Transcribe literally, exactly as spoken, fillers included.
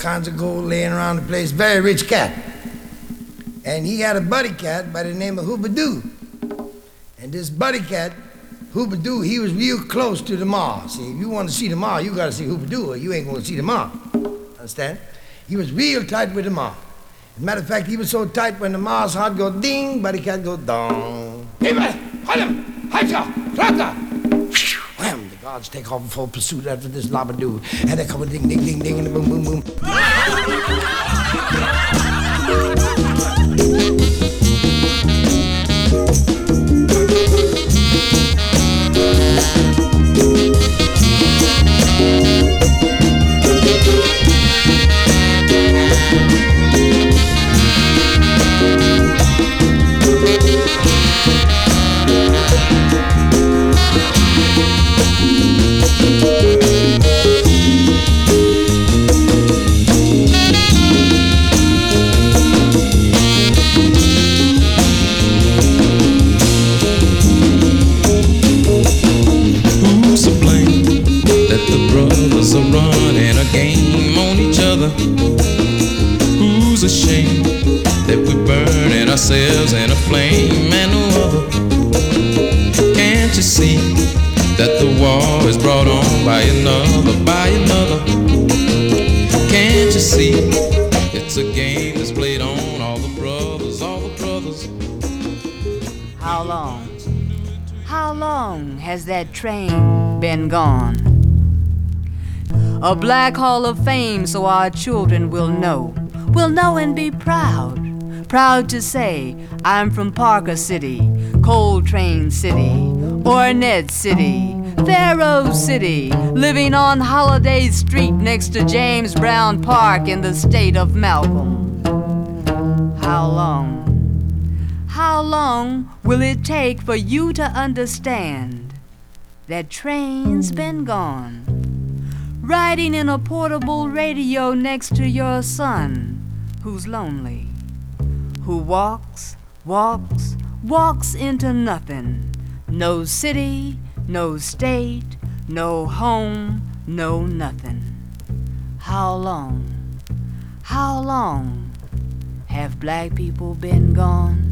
kinds of gold laying around the place. Very rich cat. And he had a buddy cat by the name of Hoobadoo. And this buddy cat, Hoobadoo, he was real close to the ma. See, if you want to see the ma, you got to see Hoobadoo, or you ain't going to see the ma. Understand? He was real tight with the ma. As a matter of fact, he was so tight when the ma's heart go ding, buddy cat go dong. Hey, buddy, hold him! Hold him! Raka! Wham! The guards take off in full pursuit after this Labadoo. And they come a ding, ding, ding, ding, and boom, boom, boom. Running a game on each other. Who's ashamed that we're burning ourselves in a flame and no other? Can't you see that the war is brought on by another, by another? Can't you see it's a game that's played on all the brothers, all the brothers? How long? How long has that train been gone? A black hall of fame so our children will know, will know and be proud, proud to say, I'm from Parker City, Coltrane City, Ornette City, Faro City, living on Holiday Street next to James Brown Park in the state of Malcolm. How long, how long will it take for you to understand that train's been gone? Riding in a portable radio next to your son, who's lonely, who walks, walks, walks into nothing. No city, no state, no home, no nothing. How long, how long have black people been gone?